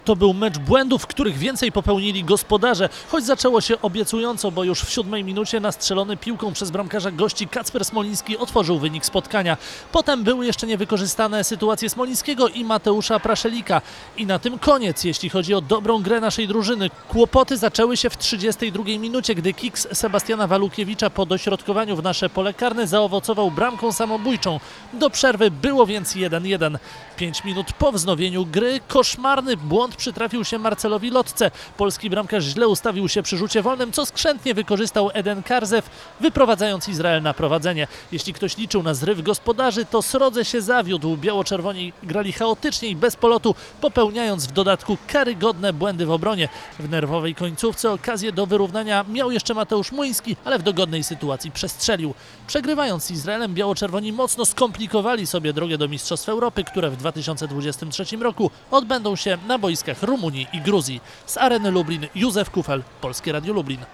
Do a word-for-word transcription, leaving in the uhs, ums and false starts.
To był mecz błędów, których więcej popełnili gospodarze, choć zaczęło się obiecująco, bo już w siódmej minucie nastrzelony piłką przez bramkarza gości Kacper Smoliński otworzył wynik spotkania. Potem były jeszcze niewykorzystane sytuacje Smolińskiego i Mateusza Praszelika. I na tym koniec, jeśli chodzi o dobrą grę naszej drużyny. Kłopoty zaczęły się w trzydziestej drugiej minucie, gdy kiks Sebastiana Walukiewicza po dośrodkowaniu w nasze pole karne zaowocował bramką samobójczą. Do przerwy było więc jeden jeden. Pięć minut po wznowieniu gry koszmarny błąd przytrafił się Marcelowi Lotce. Polski bramkarz źle ustawił się przy rzucie wolnym, co skrzętnie wykorzystał Eden Karzew, wyprowadzając Izrael na prowadzenie. Jeśli ktoś liczył na zryw gospodarzy, to srodze się zawiódł. Biało-czerwoni grali chaotycznie i bez polotu, popełniając w dodatku karygodne błędy w obronie. W nerwowej końcówce okazję do wyrównania miał jeszcze Mateusz Młyński, ale w dogodnej sytuacji przestrzelił. Przegrywając z Izraelem, biało-czerwoni mocno skomplikowali sobie drogę do Mistrzostw Europy, które w dwa tysiące dwudziestym trzecim roku odbędą się na boiskach Rumunii i Gruzji. Z Areny Lublin Józef Kufel, Polskie Radio Lublin.